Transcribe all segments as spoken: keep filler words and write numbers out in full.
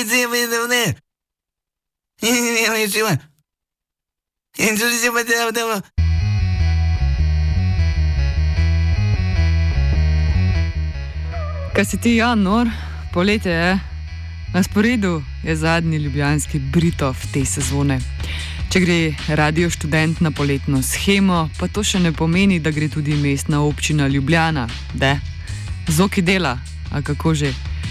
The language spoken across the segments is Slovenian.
se vedel, ne. In reči, in tudi se pa da, da. Kaj si ti, Jan, nor? Poletje je. Na sporedu je zadnji ljubljanski Britov te sezone. Če gre Radio Študent na poletno shemo, pa to še ne pomeni, da gre tudi mestna občina Ljubljana. De? Zoki dela, a kako že?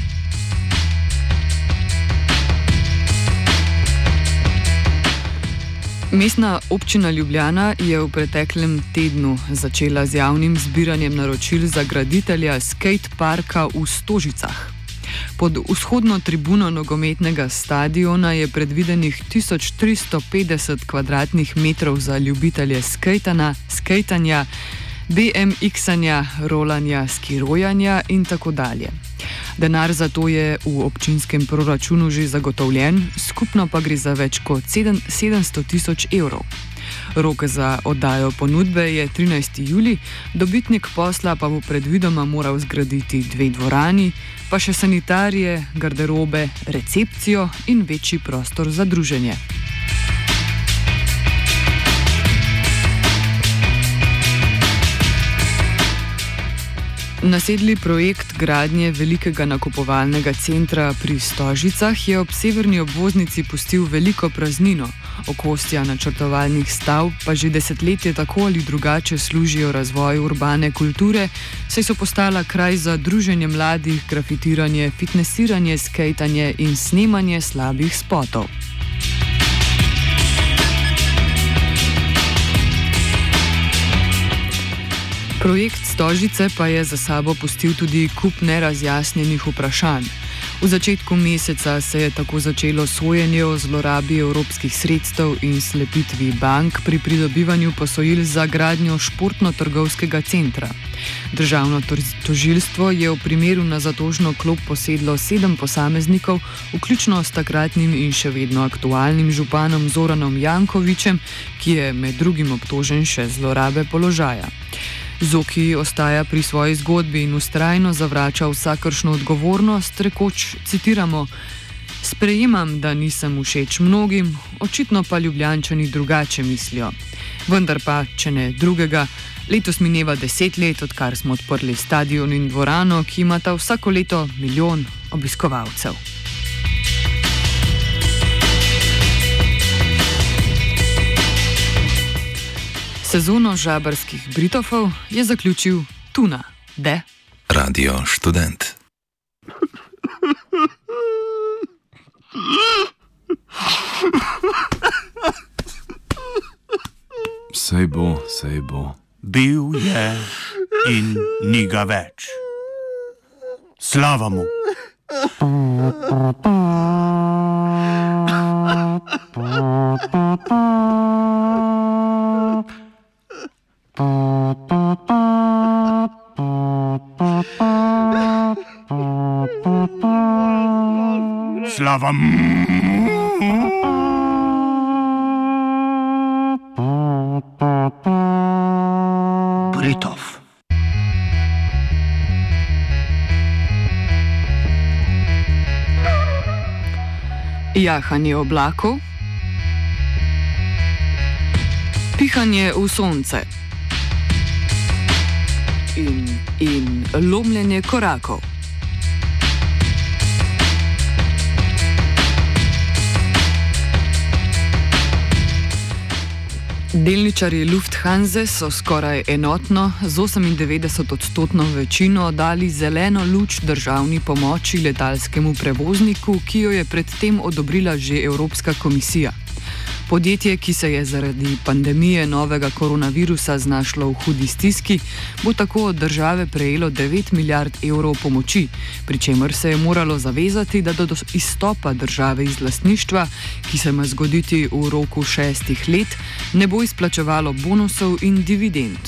Mestna občina Ljubljana je v preteklem tednu začela z javnim zbiranjem naročil za graditelja skate parka v Stožicah. Pod vzhodno tribuno nogometnega stadiona je predvidenih tisoč tristo petdeset kvadratnih metrov za ljubitelje skejtana, skejtanja, B M X-anja, rolanja, skirojanja in tako dalje. Denar za to je v občinskem proračunu že zagotovljen, skupno pa gre za več kot sedemsto tisoč evrov. Rok za oddajo ponudbe je trinajsti julij, dobitnik posla pa bo predvidoma moral zgraditi dve dvorani, pa še sanitarije, garderobe, recepcijo in večji prostor za druženje. Nasedli projekt gradnje velikega nakupovalnega centra pri Stožicah je ob severni obvoznici pustil veliko praznino, okostja načrtovalnih stavb pa že desetletje tako ali drugače služijo razvoju urbane kulture, saj so postala kraj za druženje mladih, grafitiranje, fitnesiranje, skejtanje in snemanje slabih spotov. Projekt Stožice pa je za sabo pustil tudi kup nerazjasnjenih vprašanj. V začetku meseca se je tako začelo sojenje o zlorabi evropskih sredstev in slepitvi bank pri pridobivanju posojil za gradnjo športno-trgovskega centra. Državno tožilstvo je v primeru na zatožno klop posedlo sedem posameznikov, vključno s takratnim in še vedno aktualnim županom Zoranom Jankovićem, ki je med drugim obtožen še zlorabe položaja. Zoki ostaja pri svoji zgodbi in vztrajno zavrača vsakršno odgovornost, rekoč, citiramo, sprejemam, da nisem všeč mnogim, očitno pa Ljubljančani drugače mislijo. Vendar pa, če ne drugega, letos mineva deset let, odkar smo odprli stadion in dvorano, ki imata vsako leto milijon obiskovalcev. Sezono žabarskih Britofov je zaključil Tuna. De? Radio Študent. Sej bo, sej bo. Bil je in ni ga več. Slava mu! Slava Britov. Jahanje oblakov, pihanje v sonce in, in lomljenje korakov. Delničarji Lufthanse so skoraj enotno z osemindevetdeset odstotno večino dali zeleno luč državni pomoči letalskemu prevozniku, ki jo je predtem odobrila že Evropska komisija. Podjetje, ki se je zaradi pandemije novega koronavirusa znašlo v hudi stiski, bo tako od države prejelo devet milijard evrov pomoči, pri čemer se je moralo zavezati, da do izstopa države iz lastništva, ki se ima zgoditi v roku šestih let, ne bo izplačevalo bonusov in dividend.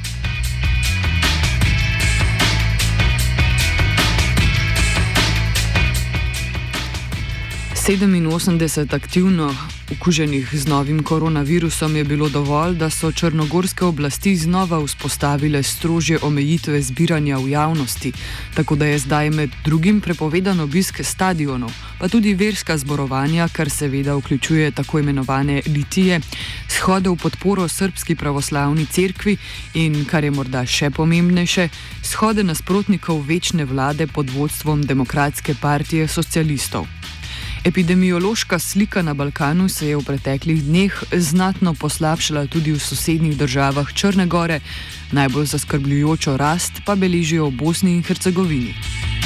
sedeminosemdeset aktivno okuženih z novim koronavirusom je bilo dovolj, da so črnogorske oblasti znova vzpostavile strožje omejitve zbiranja v javnosti, tako da je zdaj med drugim prepovedan obisk stadionov, pa tudi verska zborovanja, kar seveda vključuje tako imenovane litije, shode v podporo Srbski pravoslavni cerkvi in, kar je morda še pomembnejše, shode nasprotnikov večne vlade pod vodstvom Demokratske partije socialistov. Epidemiološka slika na Balkanu se je v preteklih dneh znatno poslabšala tudi v sosednjih državah Črne gore, najbolj zaskrbljujočo rast pa beležijo v Bosni in Hercegovini.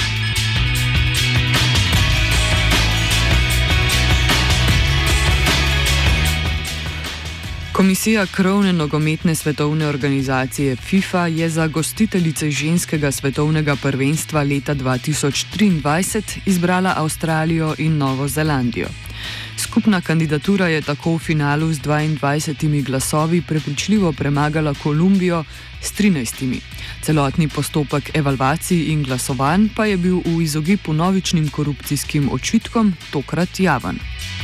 Komisija krovne nogometne svetovne organizacije FIFA je za gostiteljice ženskega svetovnega prvenstva leta dva tisoč triindvajset izbrala Avstralijo in Novo Zelandijo. Skupna kandidatura je tako v finalu z dvaindvajsetimi glasovi prepričljivo premagala Kolumbijo s trinajstimi. Celotni postopek evalvacij in glasovanj pa je bil v izogib vnovičnim korupcijskim očitkom tokrat javen.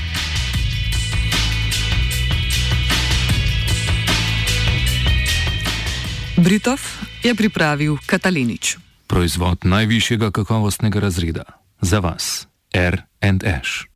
Britov je pripravil Katalinič. Proizvod najvišjega kakovostnega razreda. Za vas. R and S.